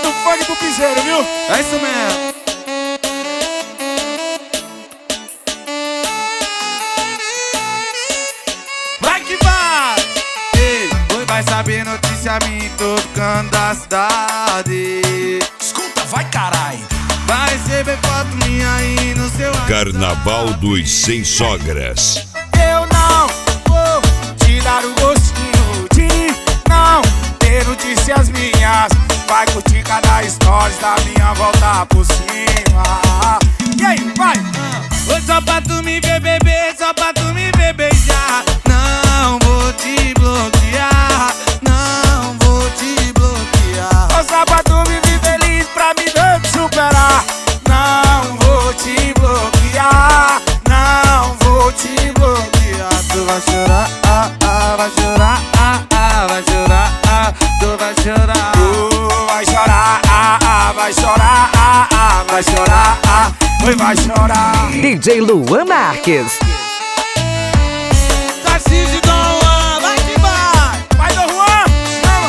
do funk do piseiro, viu? É isso mesmo. Vai que vai! Ei, hoje vai saber notícia minha em todo canto da cidade. Escuta, vai carai! Vai receber foto minha aí no seu Carnaval dos Sem Sogras. Eu não vou te dar o gostinho de não ter notícias minhas. Vai curtir cada stories da minha volta por cima. E aí, vai! Oi, só pra tu me ver beber, só pra tu me ver beijar. Não vou te bloquear, não vou te bloquear. Ô, só pra tu me ver feliz, pra me ver te superar. Não vou te bloquear, não vou te bloquear. Tu vai chorar, vai chorar, vai chorar, tu vai chorar. Tu vai chorar, vai chorar, vai chorar, oi, vai chorar. DJ Luan Marques. Tarcísio e Dom Juan, vai que vai! Vai, Dom Juan, chama.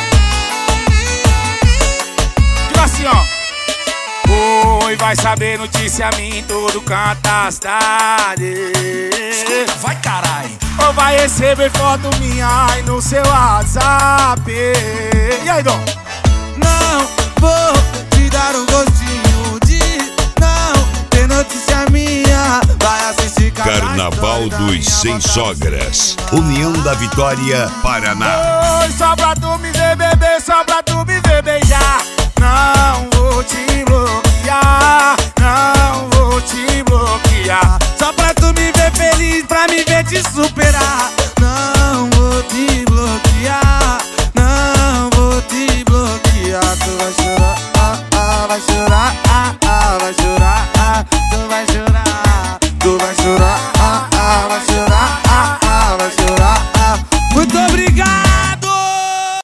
Diga assim, ó. Oi, vai saber notícia minha em todo canto da cidade. Escuta, vai carai! Ou vai receber foto minha aí no seu WhatsApp. E aí, Dom? Não vou te dar um gostinho de não ter notícia minha. Vai assistir Carnaval dos Sem Sogras. União da Vitória, Paraná. Oi, só pra tu me ver beber, só pra tu me ver beijar. Não vou te bloquear, não vou te bloquear. Só pra tu me ver feliz, pra me ver te superar. Não vou te bloquear, não vou te bloquear. Tu vai chorar, vai chorar.